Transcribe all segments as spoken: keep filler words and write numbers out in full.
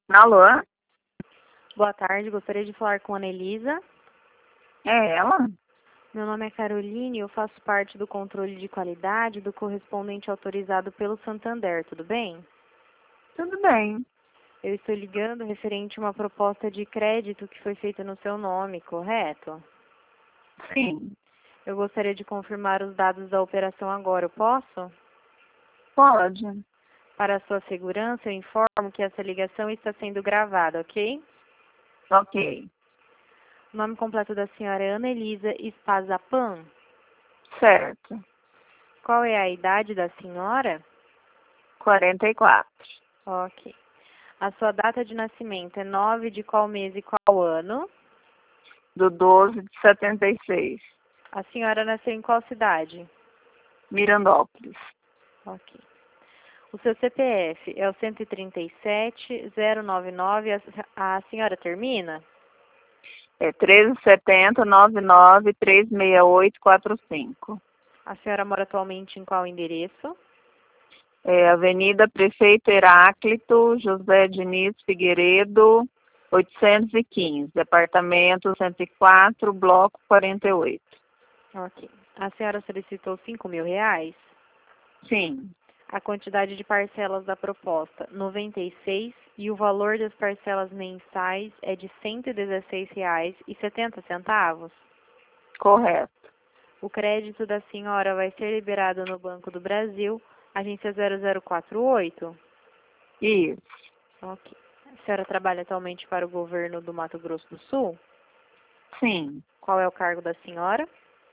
Alô? Boa tarde, gostaria de falar com a Ana Elisa. É ela? Meu nome é Caroline e eu faço parte do controle de qualidade do correspondente autorizado pelo Santander, tudo bem? Tudo bem. Eu estou ligando referente a uma proposta de crédito que foi feita no seu nome, correto? Sim. Eu gostaria de confirmar os dados da operação agora, eu posso? Pode. Para a sua segurança, eu informo que essa ligação está sendo gravada, ok? Ok. O nome completo da senhora é Ana Elisa Espazapan. Certo. Qual é a idade da senhora? quarenta e quatro. Ok. A sua data de nascimento é nove de qual mês e qual ano? Do doze de setenta e seis. A senhora nasceu em qual cidade? Mirandópolis. Ok. O seu C P F é o cento e trinta e sete, zero nove nove. A, a senhora termina? É treze setenta, noventa e nove, trezentos e sessenta e oito, quarenta e cinco. A senhora mora atualmente em qual endereço? É Avenida Prefeito Heráclito, José Diniz Figueiredo, oitocentos e quinze. Apartamento cento e quatro, bloco quarenta e oito. Ok. A senhora solicitou cinco mil reais? Sim. A quantidade de parcelas da proposta, noventa e seis, e o valor das parcelas mensais é de cento e dezesseis reais e setenta centavos. Correto. O crédito da senhora vai ser liberado no Banco do Brasil, agência zero zero quatro oito? Isso. Ok. A senhora trabalha atualmente para o governo do Mato Grosso do Sul? Sim. Qual é o cargo da senhora?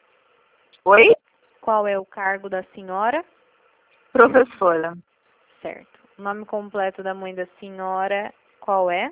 Oi? Qual é o cargo da senhora? Professora. Certo. O nome completo da mãe da senhora, qual é?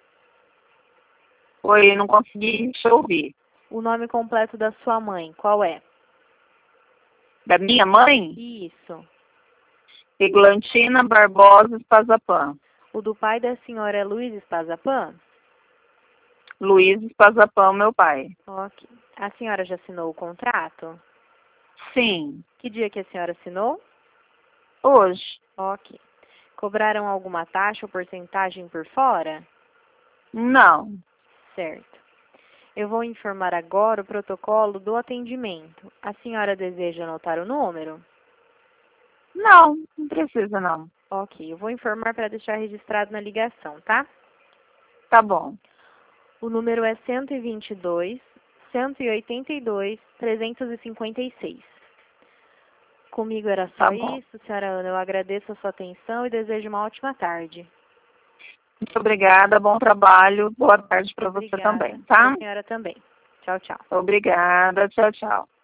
Oi, não consegui te ouvir. O nome completo da sua mãe, qual é? Da minha mãe? Isso. Eglantina Barbosa Espazapan. O do pai da senhora é Luiz Espazapan? Luiz Espazapan, meu pai. Ok. A senhora já assinou o contrato? Sim. Que dia que a senhora assinou? Hoje. Ok. Cobraram alguma taxa ou porcentagem por fora? Não. Certo. Eu vou informar agora o protocolo do atendimento. A senhora deseja anotar o número? Não, não precisa não. Ok. Eu vou informar para deixar registrado na ligação, tá? Tá bom. O número é cento e vinte e dois, cento e oitenta e dois, trezentos e cinquenta e seis. Comigo era só Tá bom. isso, senhora Ana. Eu agradeço a sua atenção e desejo uma ótima tarde. Muito obrigada, bom trabalho. Boa tarde para você Obrigada. também, Para tá? a senhora também. Tchau, tchau. Obrigada. Tchau, tchau.